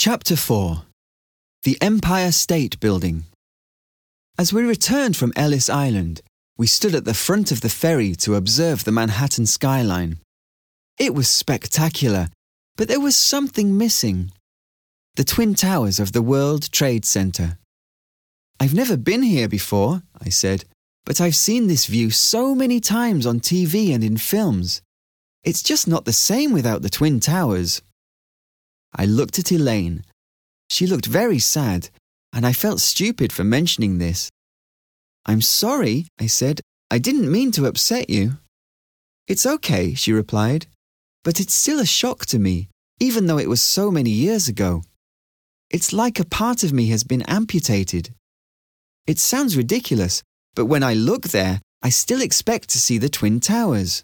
Chapter 4. The Empire State Building. As we returned from Ellis Island, we stood at the front of the ferry to observe the Manhattan skyline. It was spectacular, but there was something missing. The Twin Towers of the World Trade Center. "I've never been here before," I said, "but I've seen this view so many times on TV and in films. It's just not the same without the Twin Towers." I looked at Elaine. She looked very sad, and I felt stupid for mentioning this. "I'm sorry," I said. "I didn't mean to upset you." "It's okay," she replied, "but it's still a shock to me, even though it was so many years ago. It's like a part of me has been amputated. It sounds ridiculous, but when I look there, I still expect to see the Twin Towers."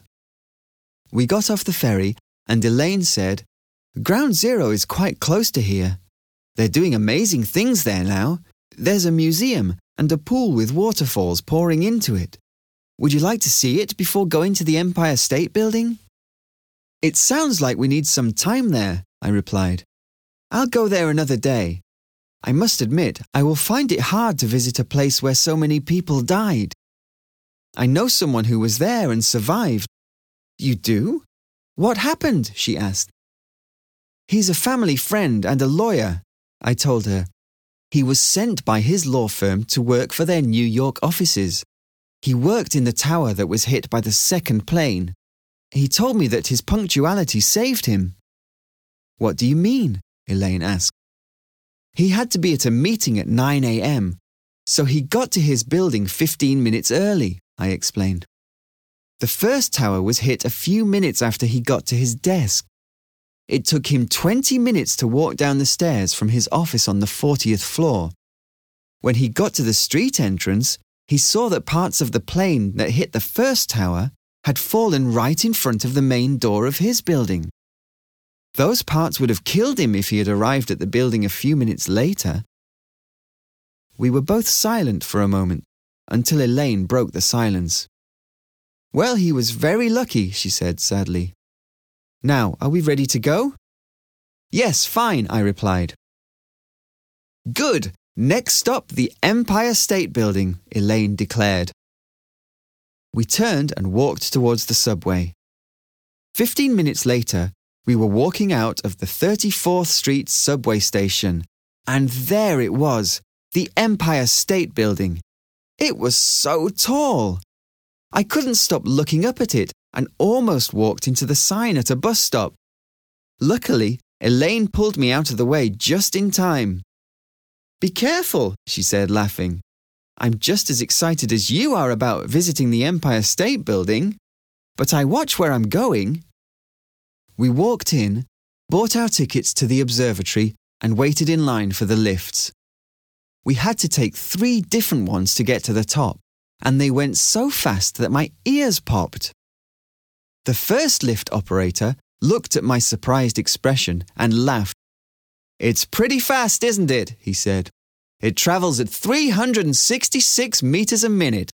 We got off the ferry, and Elaine said, "Ground Zero is quite close to here. They're doing amazing things there now. There's a museum and a pool with waterfalls pouring into it. Would you like to see it before going to the Empire State Building?" "It sounds like we need some time there," I replied. "I'll go there another day. I must admit, I will find it hard to visit a place where so many people died. I know someone who was there and survived." "You do? What happened?" she asked. "He's a family friend and a lawyer," I told her. "He was sent by his law firm to work for their New York offices. He worked in the tower that was hit by the second plane. He told me that his punctuality saved him." "What do you mean?" Elaine asked. "He had to be at a meeting at 9 a.m., so he got to his building 15 minutes early," I explained. "The first tower was hit a few minutes after he got to his desk. It took him 20 minutes to walk down the stairs from his office on the 40th floor. When he got to the street entrance, he saw that parts of the plane that hit the first tower had fallen right in front of the main door of his building. Those parts would have killed him if he had arrived at the building a few minutes later." We were both silent for a moment, until Elaine broke the silence. "Well, he was very lucky," she said sadly. "Now, are we ready to go?" "Yes, fine," I replied. "Good! Next stop, the Empire State Building," Elaine declared. We turned and walked towards the subway. 15 minutes later, we were walking out of the 34th Street subway station, and there it was, the Empire State Building. It was so tall. I couldn't stop looking up at it and almost walked into the sign at a bus stop. Luckily, Elaine pulled me out of the way just in time. "Be careful," she said, laughing. "I'm just as excited as you are about visiting the Empire State Building, but I watch where I'm going." We walked in, bought our tickets to the observatory, and waited in line for the lifts. We had to take 3 different ones to get to the top, and they went so fast that my ears popped. The first lift operator looked at my surprised expression and laughed. "It's pretty fast, isn't it?" he said. "It travels at 366 meters a minute."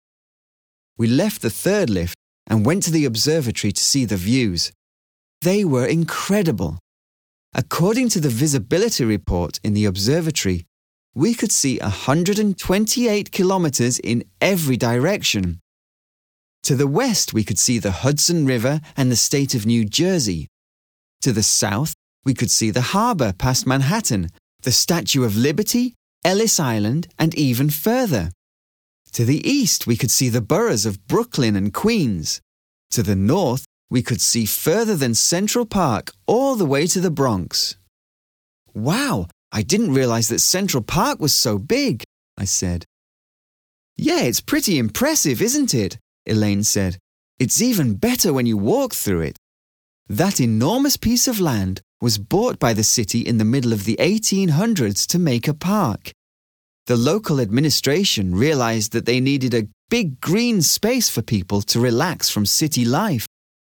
We left the third lift and went to the observatory to see the views. They were incredible. According to the visibility report in the observatory, we could see 128 kilometers in every direction. To the west, we could see the Hudson River and the state of New Jersey. To the south, we could see the harbor past Manhattan, the Statue of Liberty, Ellis Island, and even further. To the east, we could see the boroughs of Brooklyn and Queens. To the north, we could see further than Central Park all the way to the Bronx. "Wow, I didn't realize that Central Park was so big," I said. "Yeah, it's pretty impressive, isn't it?" Elaine said. "It's even better when you walk through it. That enormous piece of land was bought by the city in the middle of the 1800s to make a park. The local administration realized that they needed a big green space for people to relax from city life.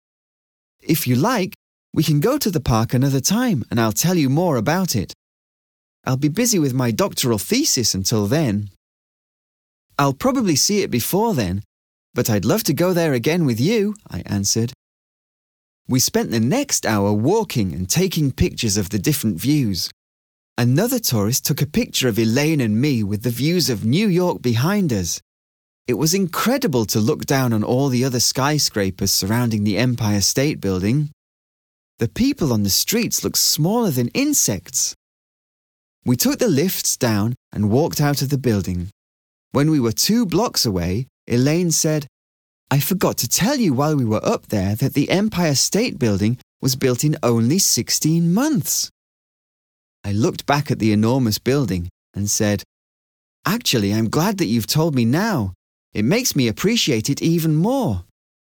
If you like, we can go to the park another time and I'll tell you more about it. I'll be busy with my doctoral thesis until then. I'll probably see it before then, but I'd love to go there again with you," I answered. We spent the next hour walking and taking pictures of the different views. Another tourist took a picture of Elaine and me with the views of New York behind us. It was incredible to look down on all the other skyscrapers surrounding the Empire State Building. The people on the streets looked smaller than insects. We took the lifts down and walked out of the building. When we were 2 blocks away, Elaine said, "I forgot to tell you while we were up there that the Empire State Building was built in only 16 months. I looked back at the enormous building and said, "Actually, I'm glad that you've told me now. It makes me appreciate it even more."